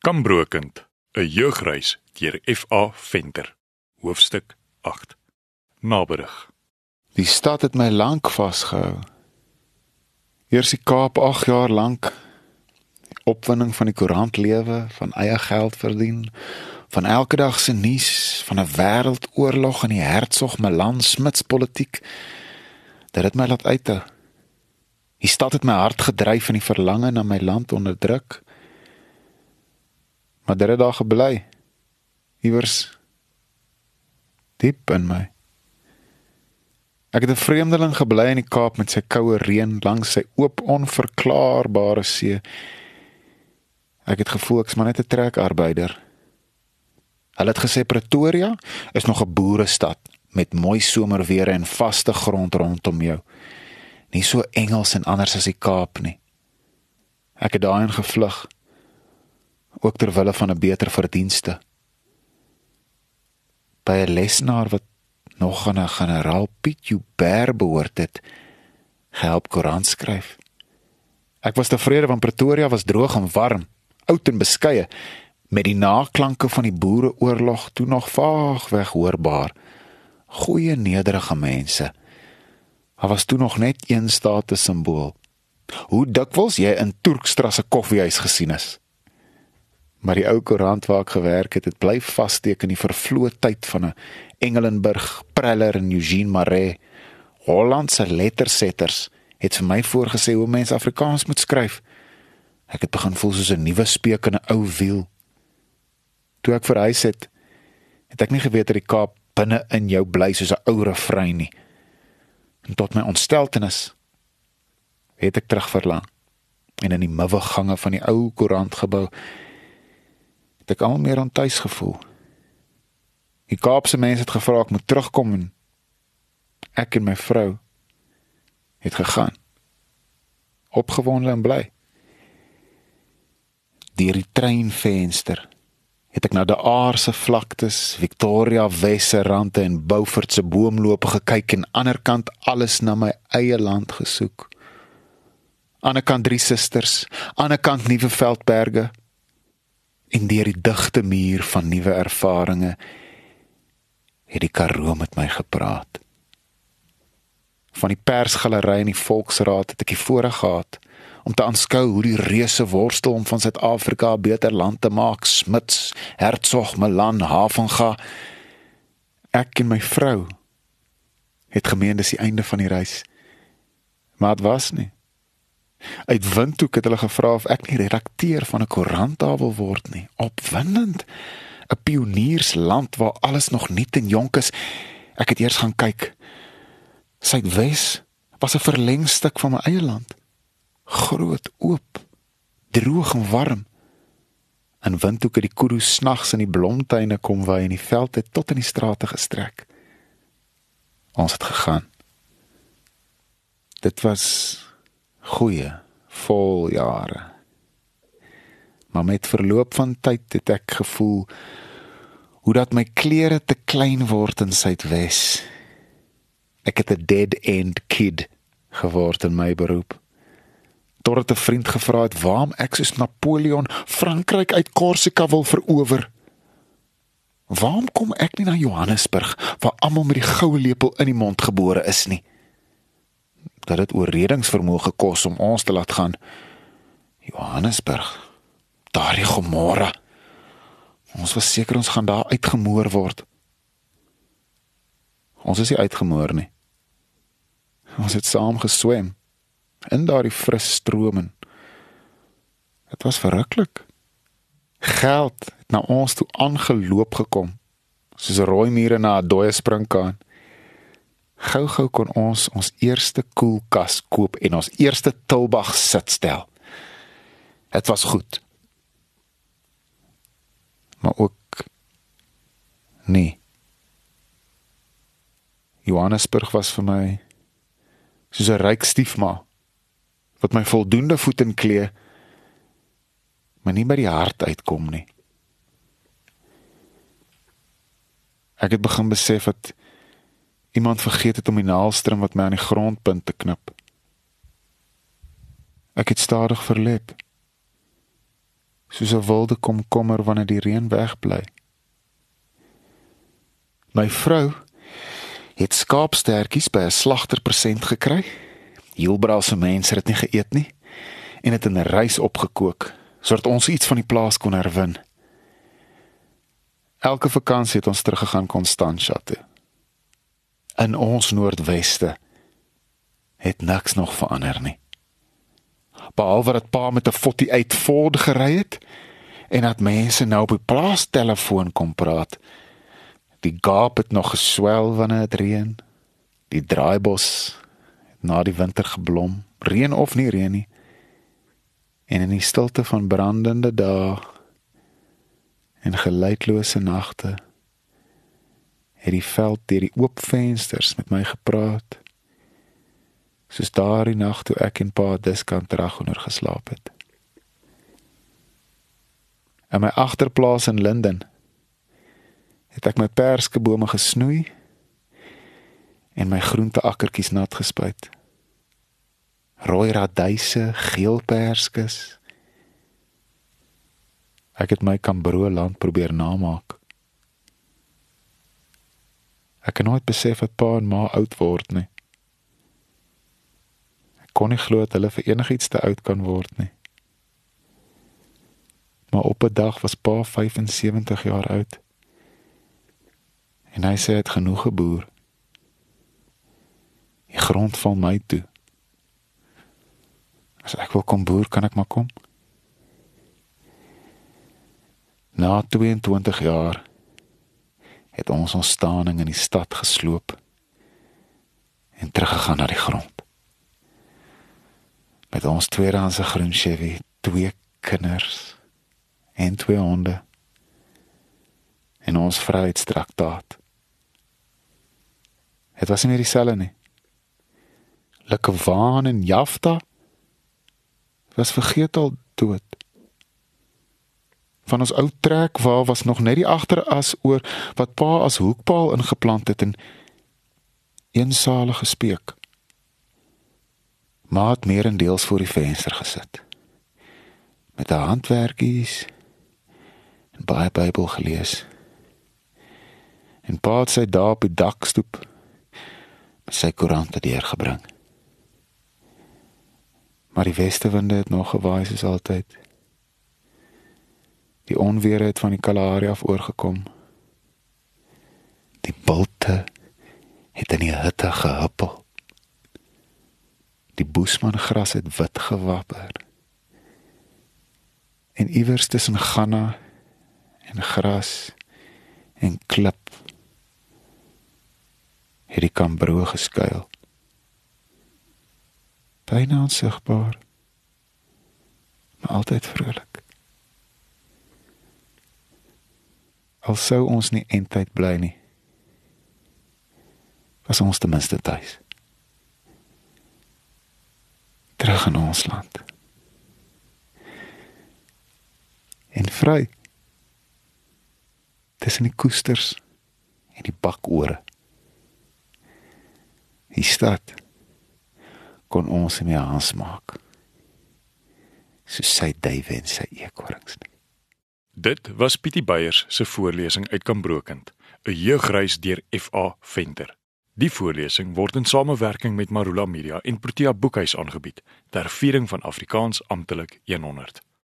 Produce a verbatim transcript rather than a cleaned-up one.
Kambrokend, 'n jeugreis deur F A Venter. Hoofstuk agt. Naberig. Die stad het my lank vasgehou. Eers die Kaap agt jaar lank, die opwinding van die koerantlewe, van eie geld verdien, van elke dag se nuus, van 'n wêreldoorlog en die Hertzog Milan smitspolitiek, dit het my laat uithou. Die stad het my hart gedryf en die verlange na my land onderdruk. Maar dit het daar gebly, iewers diep in my. Ek het 'n vreemdeling gebly in die Kaap met sy koue reën langs sy oop onverklaarbare see. Ek het gevoel ek's maar net 'n trekarbeider. Hulle het gesê Pretoria is nog 'n boerestad met mooi somerwere en vaste grond rondom jou. Nie so Engels en anders as die Kaap nie. Ek het daarin gevlug, ook ter wille van 'n beter verdienste. By 'n lesenaar wat nog aan 'n generaal Piet Joubert behoort het, gehelp koerant skryf. Ek was tevrede want Pretoria was droog en warm, oud en beskeie, met die naklanke van die boereoorlog toe nog vaagweg hoorbaar. Goeie nederige mense. Daar was toe nog net een status simbool. Hoe dikwels jy in Turkstra se koffiehuis gesien is. Maar die ou koerant waar ek gewerk het, het bly vassteek in die vervloë tyd van 'n Engelenburg, Preller en Eugene Marais. Hollandse lettersetters het vir my voorgesê hoe mens Afrikaans moet skryf. Ek het begin voel soos 'n nuwe speek in 'n ou wiel. Toe ek verhuis het, het ek nie geweet dat die Kaap binne in jou bly soos 'n ou refrein nie. En tot my ontsteltenis het ek terugverlang. En in die muwe gange van die ou koerantgebou het ek al meer aan tuis gevoel. Die Kaapse mense het gevra ek moet terugkom en ek en my vrou het gegaan. Opgewonde en bly. Deur die treinvenster het ek na die Aarse vlaktes, Victoria Wesse rande en Beaufort se boomlope gekyk en anderkant alles na my eie land gesoek. Anderkant Drie Susters, anderkant Nuwe Veldberge, en deur die digte muur van nuwe ervarings het die Karoo met my gepraat. Van die persgalery en die Volksraad het ek die voorreg gehad om te aanskou hoe die reuse worstel om van Suid-Afrika 'n beter land te maak, Smuts, Hertzog, Milan, Havenga. Ek en my vrou het gemeen dis die einde van die reis. Maar dit was nie. Uit Windhoek het hulle gevra of ek nie redakteur van 'n koerant daar wil word nie. Opwindend. 'n Pioniersland waar alles nog nuut en jonk is. Ek het eers gaan kyk. Suidwes was 'n verlengstuk van my eie land. Groot, oop, droog en warm. In Windhoek het die kudu's snags in die blomtuine kom waai en die veld het tot in die strate gestrek. Ons het gegaan. Dit was goeie, vol jare. Maar met verloop van tyd het ek gevoel hoe dat my klere te klein word in Suidwes. Ek het 'n dead-end kid geword in my beroep. Totdat 'n vriend gevra het waarom ek soos Napoleon Frankryk uit Korsika wil verower. Waarom kom ek nie na Johannesburg, waar almal met die goue lepel in die mond gebore is nie? Dat het oorredingsvermoë gekos om ons te laat gaan. Johannesburg, daardie Gomorra. Ons was seker ons gaan daar uitgemoor word. Ons is nie uitgemoor nie. Ons het saam geswem, in daardie fris stromen. Het was verruklik. Geld het na ons toe aangeloop gekom, soos 'n rooi mure na 'n dooie springkaan. Gou-gou kon ons ons eerste koelkas koop en ons eerste Tilbag sitstel. Het was goed. Maar ook nee. Johannesburg was vir my soos 'n ryk stiefma, wat my voldoende voet in klee, maar nie by die hart uitkom nie. Ek het begin besef dat iemand vergeet het om die naalstring wat my aan die grondpunt te knip. Ek het stadig verlep. soos 'n wilde komkommer wanneer die reën wegbly. My vrou het skaapstertjies by 'n slagter persent gekry. Hielbra se mense het dit nie geëet nie en het in 'n rys opgekook, sodat ons iets van die plaas kon herwin. Elke vakansie het ons teruggegaan Constantia toe. In ons Noordweste het niks nog verander nie. Behalwe dat pa met 'n forty-eight Ford gery het en dat mense nou op die plaastelefoon kom praat. Die gaap het nog geswel wanneer het reën. Die draaibos het na die winter geblom, reën of nie reën nie. En in die stilte van brandende dae en geluidlose nagte het die veld deur die oop vensters met my gepraat, soos daardie nag toe ek en pa diskant ragonder geslaap het. In my agterplaas in Linden het ek my perskebome gesnoei en my groenteakkertjies nat gespuit. Rooi radyse, geel perskes. Ek het my Kambro land probeer namaak. Ek het nooit besef dat pa en ma oud word nie. Ek kon nie glo dat hulle vir enigiets te oud kan word nie. Maar op 'n dag was pa vyf-en-sewentig jaar oud. En hy sê hy het genoeg geboer. Die grond val my toe. As ek wil kom boer, kan ek maar kom. Na twee-en-twintig jaar het ons ons staaning in die stad gesloop en teruggegaan na die grond. Met ons tweedehandse groen Chevy, twee kinders en twee honde en ons vryheidstraktaat. Het was nie meer dieselfde nie. Lekkewaan en Jafta was vergeet al dood. Van ons ou trekwa was nog net die agteras oor wat pa as hoekpaal ingeplant het en eensalige speek. Ma het meerendeels voor die venster gesit, met haar handwerkies en baie Bybel gelees. En pa het sy daar op die dakstoep met sy koerante deurgebring. Maar die westewinde het nog gewaai soos altyd. Die onweer het van die Kalahari af oorgekom. Die bulte het in die hitte gehuppel. Die boesmangras het wit gewapper. En iewers tussen ganna en gras en klip het die Kambro geskuil. Byna onsigbaar, maar altyd vrolik. Al sou ons nie eintlik bly nie, was ons ten minste tuis. Terug in ons land. En vry. Tussen die koesters en die bakore. Die stad kon ons nie meer aansmaak, soos sy duiwe en sy eekorings nie. Dit was Pietie Beyers se voorlesing uit Kambrokind, 'n jeugreis deur F A Venter. Die voorlesing word in samewerking met Marula Media en Protea Boekhuis aangebied, ter viering van Afrikaans amptelik honderd.